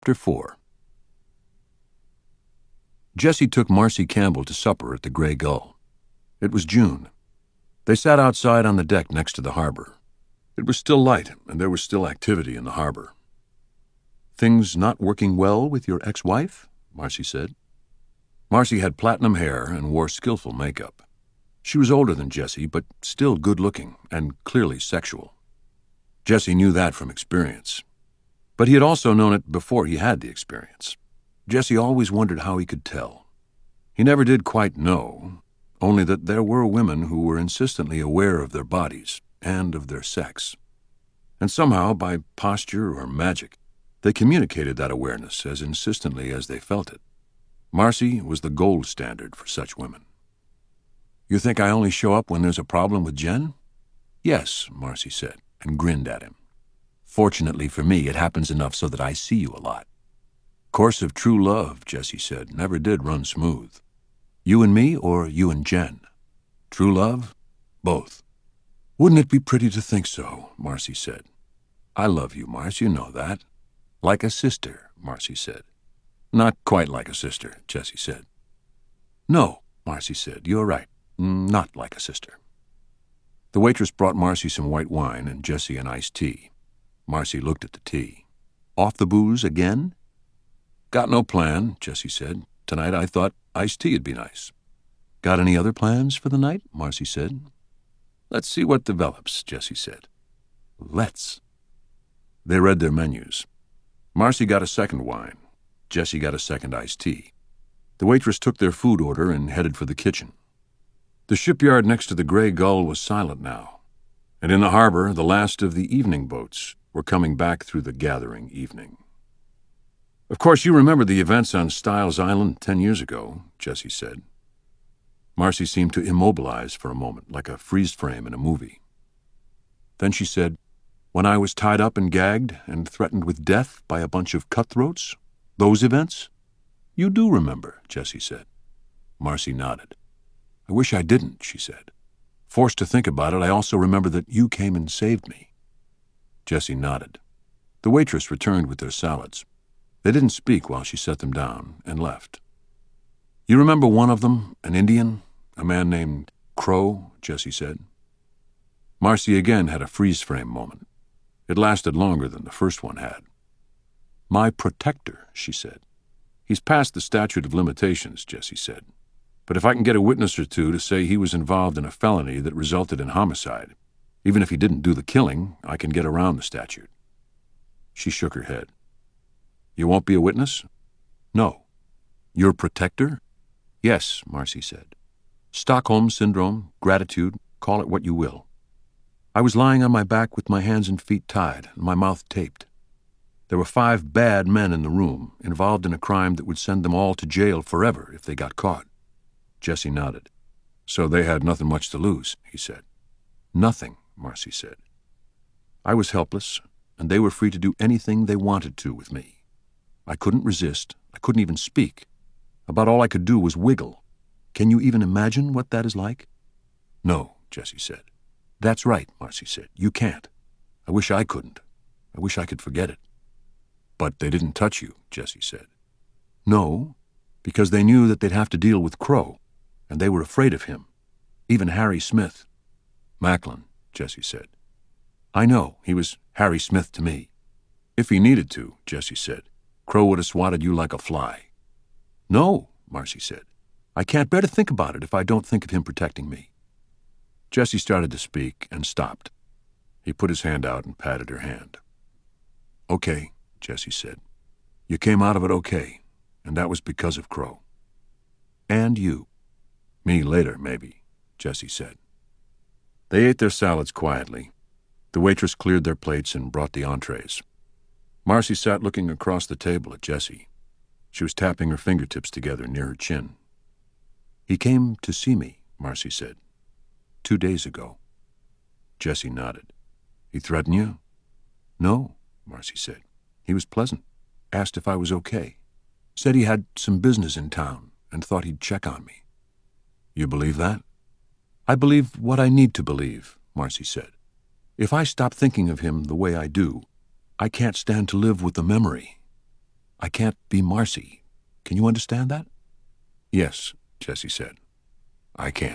Chapter 4. Jessie took Marcy Campbell to supper at the Grey Gull. It was June. They sat outside on the deck next to the harbor. It was still light, and there was still activity in the harbor. "Things not working well with your ex-wife?" Marcy said. Marcy had platinum hair and wore skillful makeup. She was older than Jessie, but still good-looking and clearly sexual. Jessie knew that from experience. But he had also known it before he had the experience. Jessie always wondered how he could tell. He never did quite know, only that there were women who were insistently aware of their bodies and of their sex. And somehow, by posture or magic, they communicated that awareness as insistently as they felt it. Marcy was the gold standard for such women. "You think I only show up when there's a problem with Jen?" "Yes," Marcy said, and grinned at him. "Fortunately for me, it happens enough so that I see you a lot." "Course of true love," Jessie said, "never did run smooth." "You and me, or you and Jen?" "True love? Both." "Wouldn't it be pretty to think so?" Marcy said. "I love you, Marcy, you know that." "Like a sister," Marcy said. "Not quite like a sister," Jessie said. "No," Marcy said, "you're right. Not like a sister." The waitress brought Marcy some white wine and Jessie an iced tea. Marcy looked at the tea. "Off the booze again?" "Got no plan," Jessie said. "Tonight I thought iced tea'd be nice." "Got any other plans for the night?" Marcy said. "Let's see what develops," Jessie said. "Let's." They read their menus. Marcy got a second wine. Jessie got a second iced tea. The waitress took their food order and headed for the kitchen. The shipyard next to the Grey Gull was silent now, and in the harbor the last of the evening boats were coming back through the gathering evening. "Of course you remember the events on Styles Island 10 years ago," Jessie said. Marcy seemed to immobilize for a moment, like a freeze frame in a movie. Then she said, "When I was tied up and gagged and threatened with death by a bunch of cutthroats? Those events?" "You do remember," Jessie said. Marcy nodded. "I wish I didn't," she said. "Forced to think about it, I also remember that you came and saved me." Jessie nodded. The waitress returned with their salads. They didn't speak while she set them down and left. "You remember one of them, an Indian, a man named Crow?" Jessie said. Marcy again had a freeze-frame moment. It lasted longer than the first one had. "My protector," she said. "He's past the statute of limitations," Jessie said. "But if I can get a witness or two to say he was involved in a felony that resulted in homicide, even if he didn't do the killing, I can get around the statute." She shook her head. "You won't be a witness?" "No." "Your protector?" "Yes," Marcy said. "Stockholm Syndrome, gratitude, call it what you will. I was lying on my back with my hands and feet tied and my mouth taped. There were 5 bad men in the room, involved in a crime that would send them all to jail forever if they got caught." Jessie nodded. "So they had nothing much to lose," he said. "Nothing," Marcy said. "I was helpless, and they were free to do anything they wanted to with me. I couldn't resist. I couldn't even speak. About all I could do was wiggle. Can you even imagine what that is like?" "No," Jessie said. "That's right," Marcy said. "You can't. I wish I couldn't. I wish I could forget it." "But they didn't touch you," Jessie said. "No, because they knew that they'd have to deal with Crow, and they were afraid of him. Even Harry Smith." "Macklin," Jessie said. "I know. He was Harry Smith to me." "If he needed to," Jessie said, "Crow would have swatted you like a fly." "No," Marcy said. "I can't bear to think about it if I don't think of him protecting me." Jessie started to speak and stopped. He put his hand out and patted her hand. "Okay," Jessie said. "You came out of it okay, and that was because of Crow." "And you." "Me later, maybe," Jessie said. They ate their salads quietly. The waitress cleared their plates and brought the entrees. Marcy sat looking across the table at Jessie. She was tapping her fingertips together near her chin. "He came to see me," Marcy said. 2 days ago." Jessie nodded. "He threatened you?" "No," Marcy said. "He was pleasant. Asked if I was okay. Said he had some business in town and thought he'd check on me." "You believe that?" "I believe what I need to believe," Marcy said. "If I stop thinking of him the way I do, I can't stand to live with the memory." I can't be Marcy. Can you understand that?" "Yes," Jesse said. "I can."